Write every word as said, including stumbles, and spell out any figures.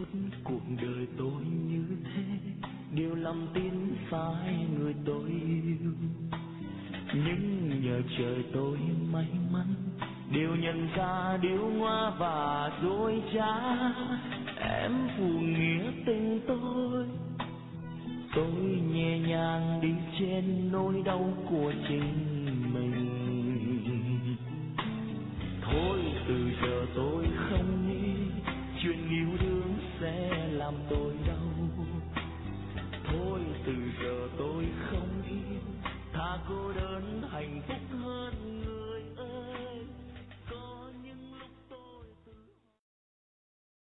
cuộc đời tôi như thế, điều lòng tin phải người tôi yêu. Nhưng nhờ trời tôi may mắn, điều nhân ca điệu ngoa và dối trá. Em phụ nghĩa tình tôi, tôi nhẹ nhàng đi trên nỗi đau của chính mình. Thôi từ giờ tôi không nghĩ chuyện yêu đương sẽ làm tôi đau. Thôi từ giờ tôi không yêu, thà cô đơn hạnh phúc hơn người.